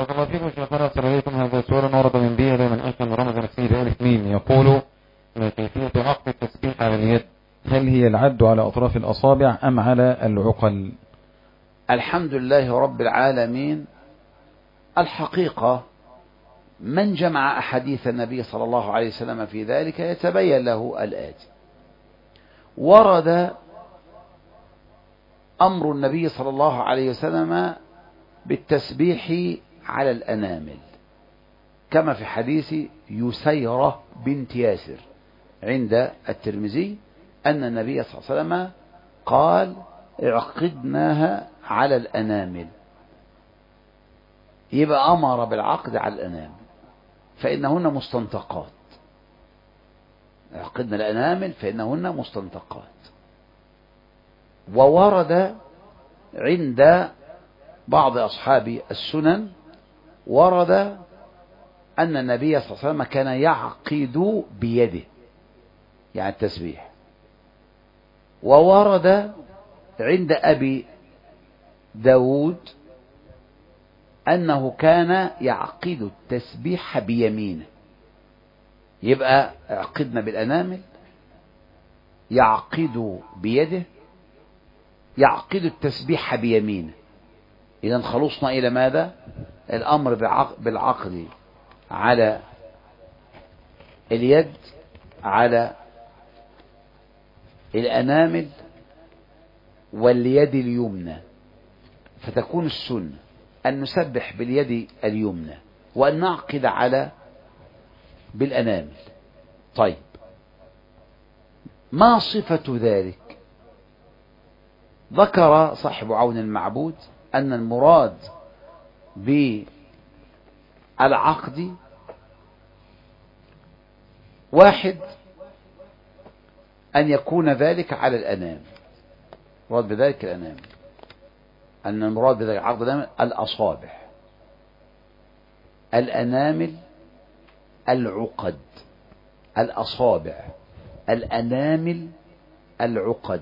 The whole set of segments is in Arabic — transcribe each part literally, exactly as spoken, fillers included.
بارك الله فيكم شيخنا. أرسل إليكم هذا السؤال ورد من بيه من أشهر رمضان السيد ألف ميم يقول: ما كيفية عقد التسبيح على اليد؟ هل هي العد على أطراف الأصابع أم على العقل؟ الحمد لله رب العالمين. الحقيقة من جمع أحاديث النبي صلى الله عليه وسلم في ذلك يتبين له الآتي: ورد أمر النبي صلى الله عليه وسلم بالتسبيح على الأنامل، كما في حديث يسيرة بنت ياسر عند الترمذي أن النبي صلى الله عليه وسلم قال: اعقدناها على الأنامل. يبقى أمر بالعقد على الأنامل فإنهن مستنطقات. اعقدنا الأنامل فإنهن مستنطقات. وورد عند بعض أصحاب السنن ورد أن النبي صلى الله عليه وسلم كان يعقد بيده، يعني التسبيح. وورد عند أبي داود أنه كان يعقد التسبيح بيمينه. يبقى عقدنا بالأنامل، يعقد بيده، يعقد التسبيح بيمينه. إذن خلصنا إلى ماذا؟ الأمر بالعقد على اليد، على الأنامل واليد اليمنى. فتكون السنة أن نسبح باليد اليمنى وأن نعقد على بالأنامل. طيب، ما صفة ذلك؟ ذكر صاحب عون المعبود أن المراد بالعقد واحد، أن يكون ذلك على الأنامل. مراد بذلك الأنامل، أن المراد بذلك عقد الأنامل الأصابع، الأنامل العقد، الأصابع الأنامل العقد.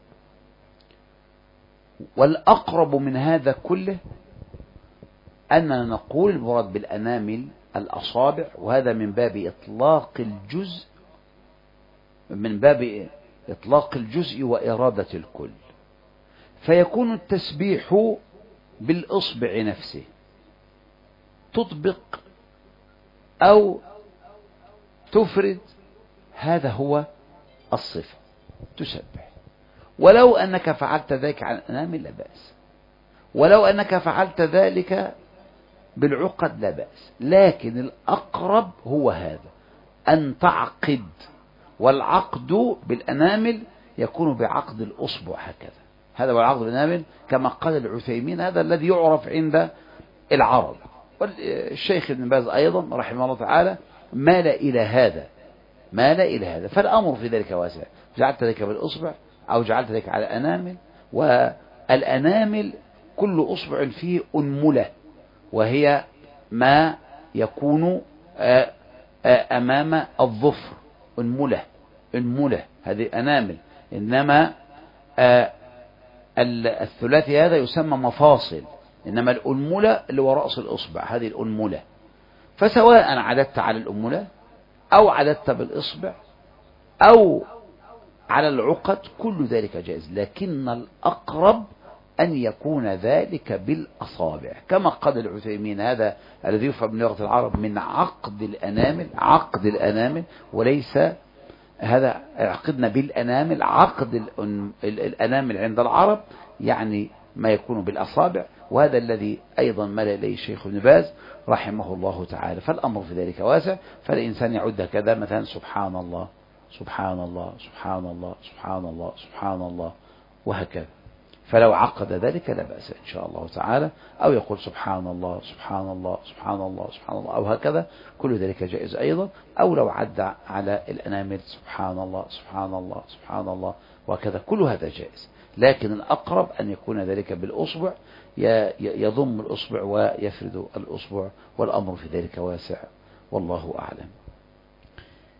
والأقرب من هذا كله أننا نقول المراد بالأنامل الأصابع، وهذا من باب إطلاق الجزء، من باب إطلاق الجزء وإرادة الكل. فيكون التسبيح بالإصبع نفسه، تطبق أو تفرد، هذا هو الصفة، تسبح. ولو أنك فعلت ذلك على الأنامل لا بأس، ولو أنك فعلت ذلك بالعقد لا بأس، لكن الأقرب هو هذا، أن تعقد. والعقد بالأنامل يكون بعقد الأصبع هكذا، هذا هو العقد بالأنامل كما قال العثيمين، هذا الذي يعرف عند العرب. والشيخ ابن باز أيضا رحمه الله تعالى مال إلى هذا، مال إلى هذا. فالأمر في ذلك واسع، جعلت ذلك بالأصبع أو جعلت ذلك على الأنامل. والأنامل كل أصبع فيه أنملة، وهي ما يكون أمام الظفر، أنملة، أنملة هذه أنامل. إنما الثلاثي هذا يسمى مفاصل، إنما الأنملة اللي هو رأس الأصبع، هذه الأنملة. فسواء عددت على الأنملة أو عددت بالإصبع أو على العقد، كل ذلك جائز، لكن الأقرب أن يكون ذلك بالأصابع، كما قال العثيمين هذا الذي يفهم من لغة العرب من عقد الأنامل، عقد الأنامل، وليس هذا عقدنا بالأنامل. عقد الأنامل عند العرب يعني ما يكون بالأصابع، وهذا الذي أيضا مال إليه الشيخ ابن باز رحمه الله تعالى. فالأمر في ذلك واسع، فالإنسان يعد كذا مثلا سبحان الله سبحان الله سبحان الله سبحان الله سبحان الله وهكذا. فلو عقد ذلك لا بأس إن شاء الله تعالى، أو يقول سبحان الله سبحان الله سبحان الله سبحان الله أو هكذا، كل ذلك جائز أيضا. أو لو عد على الأنامل سبحان الله سبحان الله سبحان الله وهكذا، كل هذا جائز. لكن الأقرب أن يكون ذلك بالأصبع، يضم الأصبع ويفرد الأصبع، والأمر في ذلك واسع، والله أعلم.